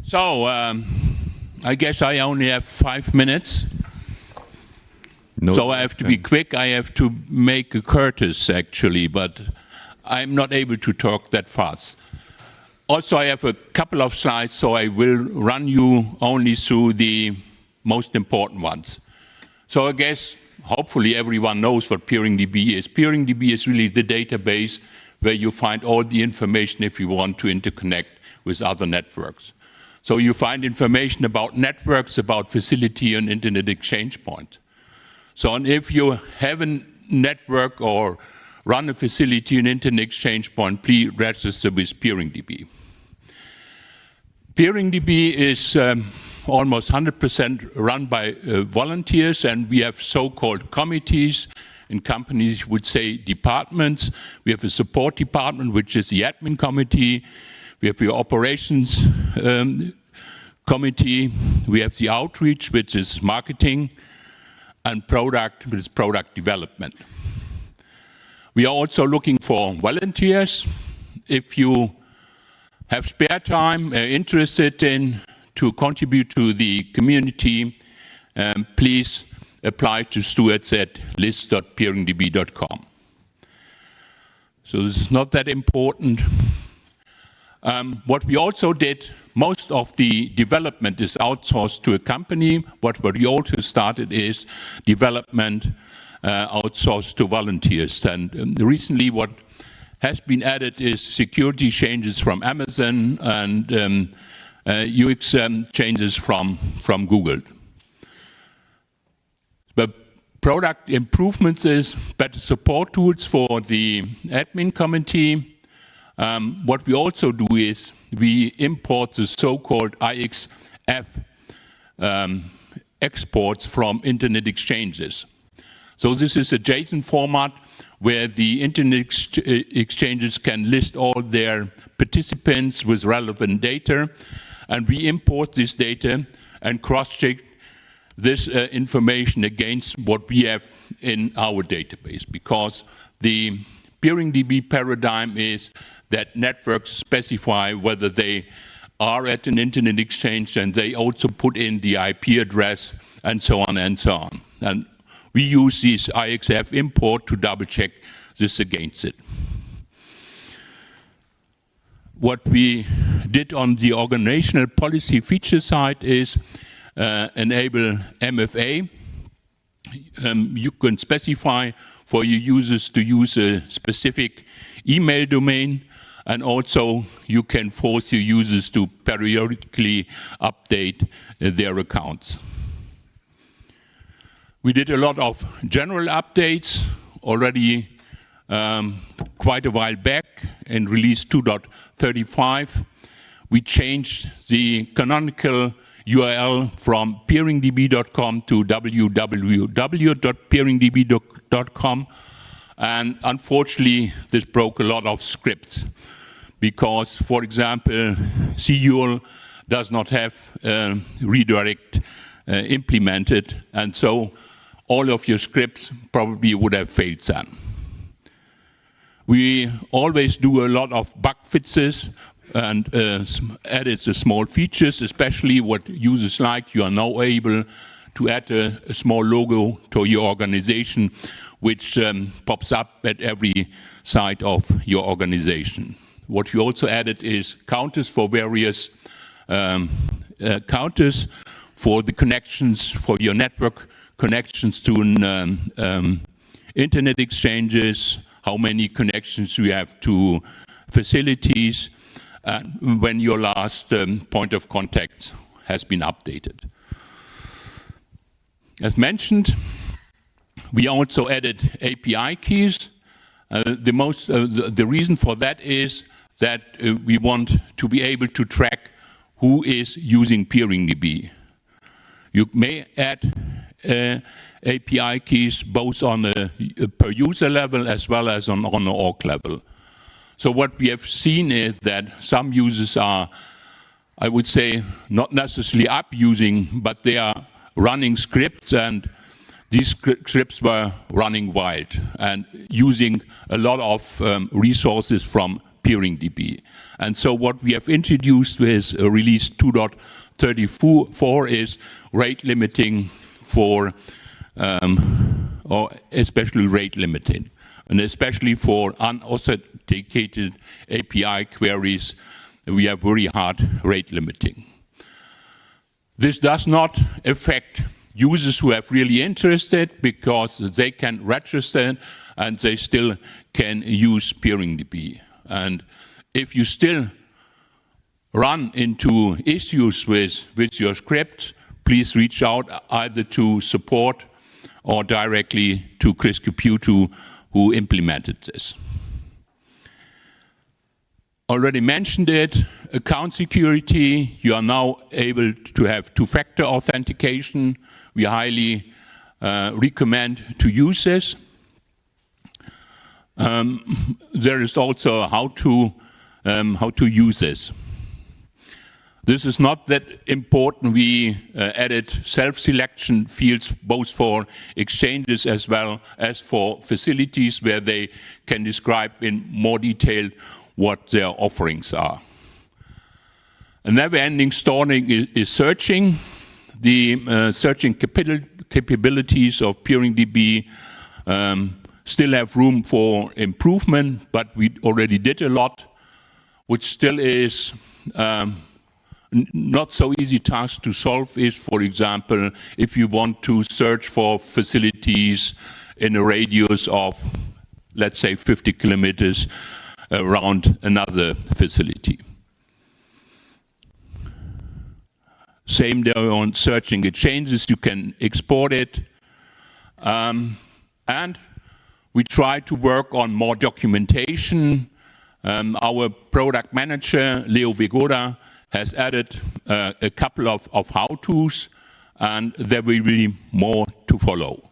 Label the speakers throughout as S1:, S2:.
S1: So, I guess I only have 5 minutes. No. So I have to be quick. I have to make a courteous, actually, but I'm not able to talk that fast. Also, I have a couple of slides, so I will run you only through the most important ones. So I guess, hopefully, everyone knows what PeeringDB is. PeeringDB is really the database where you find all the information if you want to interconnect with other networks. So you find information about networks, about facility and internet exchange point. So and if you have a network or run a facility and internet exchange point, please register with PeeringDB. PeeringDB is almost 100% run by volunteers, and we have so-called committees. In companies, you would say departments. We have a support department, which is the admin committee. We have the operations committee. We have the outreach, which is marketing, and product, which is product development. We are also looking for volunteers. If you have spare time, interested in to contribute to the community, please apply to stewards@list.peeringdb.com. So this is not that important. What we also did, most of the development is outsourced to a company. What we also started is development outsourced to volunteers. And recently what has been added is security changes from Amazon and UX changes from Google. The product improvements is better support tools for the admin committee. What we also do is we import the so-called IXF exports from internet exchanges. So this is a JSON format where the internet exchanges can list all their participants with relevant data, and we import this data and cross-check this information against what we have in our database, because the PeeringDB paradigm is that networks specify whether they are at an internet exchange, and they also put in the IP address and so on and so on. And we use this IXF import to double check this against it. What we did on the organizational policy feature side is enable MFA. You can specify for your users to use a specific email domain, and also you can force your users to periodically update their accounts. We did a lot of general updates already quite a while back in release 2.35. We changed the canonical URL from peeringdb.com to www.peeringdb.com, and unfortunately this broke a lot of scripts because, for example, CUL does not have redirect implemented, and so all of your scripts probably would have failed then. We always do a lot of bug fixes and added the small features, especially what users like. You are now able to add a small logo to your organization, which pops up at every side of your organization. What we also added is counters for various counters for the connections, for your network connections to internet exchanges, how many connections you have to facilities, when your last point of contact has been updated. As mentioned, we also added API keys. The reason for that is that we want to be able to track who is using PeeringDB. You may add API keys both on a per user level as well as on an org level. So what we have seen is that some users are, I would say, not necessarily abusing, but they are running scripts, and these scripts were running wild and using a lot of resources from PeeringDB. And so what we have introduced with release 2.34 is rate limiting for, or especially rate limiting, and especially for unauthenticated API queries, we have very hard rate limiting. This does not affect users who are really interested, because they can register and they still can use PeeringDB. And if you still run into issues with your script, please reach out either to support or directly to Chris Caputo, who implemented this. Already mentioned it, account security. You are now able to have two-factor authentication. We highly recommend to use this. There is also how to use this. This is not that important. We added self-selection fields both for exchanges as well as for facilities, where they can describe in more detail what their offerings are. A never-ending storing is searching. The searching capabilities of PeeringDB still have room for improvement, but we already did a lot, which still is not so easy task to solve is, for example, if you want to search for facilities in a radius of, let's say, 50 kilometers around another facility. Same there on searching exchanges, you can export it. And we try to work on more documentation. Our product manager, Leo Vigoda, has added a couple of how-tos, and there will be more to follow.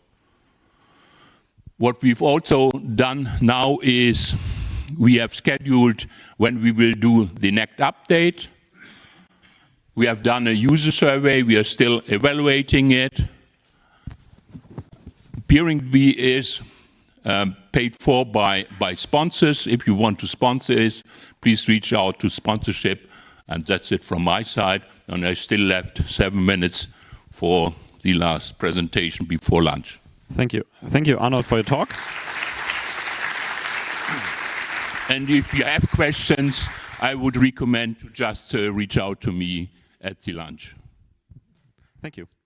S1: What we've also done now is we have scheduled when we will do the next update. We have done a user survey. We are still evaluating it. PeeringDB is paid for by sponsors. If you want to sponsor us, please reach out to sponsorship. And that's it from my side. And I still left 7 minutes for the last presentation before lunch.
S2: Thank you. Thank you, Arnold, for your talk.
S1: And if you have questions, I would recommend to just reach out to me at the lunch.
S2: Thank you.